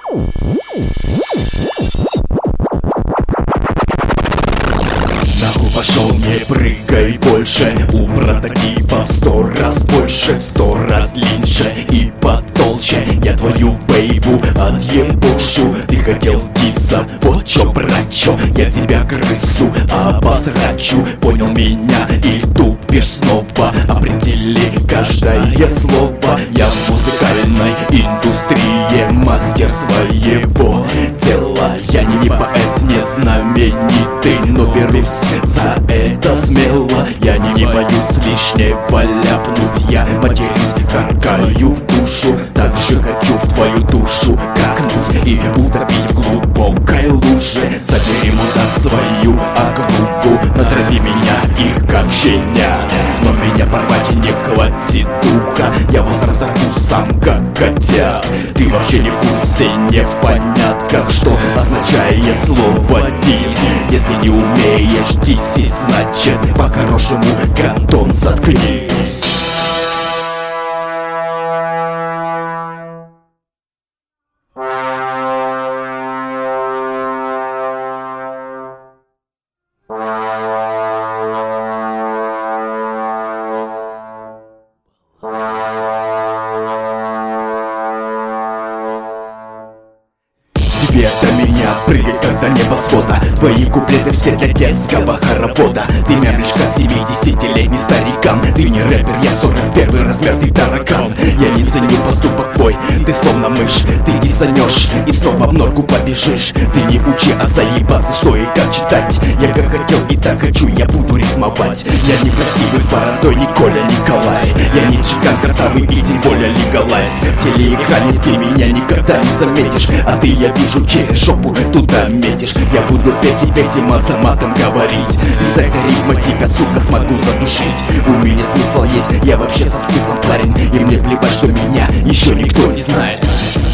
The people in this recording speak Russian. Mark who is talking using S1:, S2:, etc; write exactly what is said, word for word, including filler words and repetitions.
S1: Нахуй пошел, не прыгай больше. У прототипа в сто раз больше, в сто раз длиннее и потолще. Я твою бейбу отъебушу. Ты хотел киса, вот чё, брачо. Я тебя крысу обосрачу. Понял меня или тупишь снова? Определи каждое слово. Я в музыкальной индустрии мастер своего дела. Я не поэт, не знаменитый, но берусь за это смело. Я не боюсь лишнего ляпнуть. Я матерюсь, каркаю в душу. Так же хочу в твою душу какнуть и утопить в глубокой луже. Забери мудак свою округу, натрави меня их как щенят. Но меня порвать не хватит духа. Я вас разорву сам как котят. Ты вообще не в курсе, не в понятках, что означает слово дис. Если не умеешь дисить, значит по-хорошему, гандон, заткнись. Тебе до меня прыгай, когда небосвода. Твои куплеты все для детского хоровода. Ты мямлишь как семидесятилетний старикан. Ты не рэпер, я сорок первый размер, ты таракан. Я не ценю поступок твой, ты словно мышь. Ты дисанешь и снова в норку побежишь. Ты не учи отца ебаться, что и как читать. Я как хотел и так хочу, я буду рифмовать. Я не красивый с бородой, не Коля Николай. Я не чекан картавый и тем более легалайз. В телеэкране ты меня никогда не заметишь. А ты, я вижу, через жопу туда метишь. Я буду петь и петь и мат за матом говорить. Из этой ритма тебя, сука, смогу задушить. У меня смысл есть, я вообще со смыслом парень. И мне плевать, что меня еще никто не знает.